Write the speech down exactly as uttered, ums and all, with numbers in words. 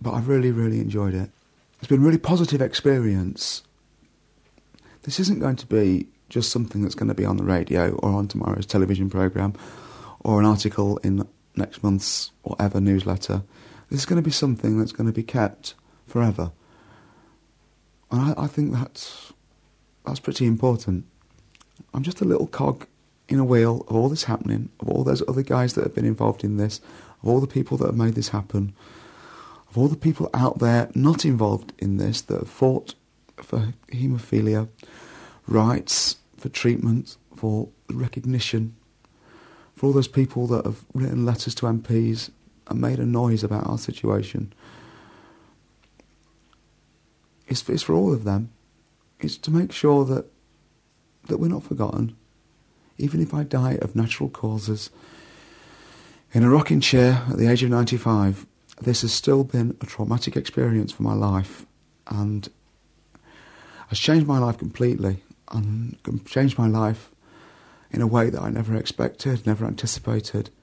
but I've really, really enjoyed it. It's been a really positive experience. This isn't going to be just something that's going to be on the radio or on tomorrow's television programme or an article in next month's whatever newsletter. This is going to be something that's going to be kept forever. And I, I think that's, that's pretty important. I'm just a little cog in a wheel of all this happening, of all those other guys that have been involved in this, of all the people that have made this happen, of all the people out there not involved in this that have fought for haemophilia rights, for treatment, for recognition, for all those people that have written letters to M Ps and made a noise about our situation. It's, it's for all of them. It's to make sure that that we're not forgotten. Even if I die of natural causes in a rocking chair at the age of ninety-five, this has still been a traumatic experience for my life and has changed my life completely and changed my life in a way that I never expected, never anticipated.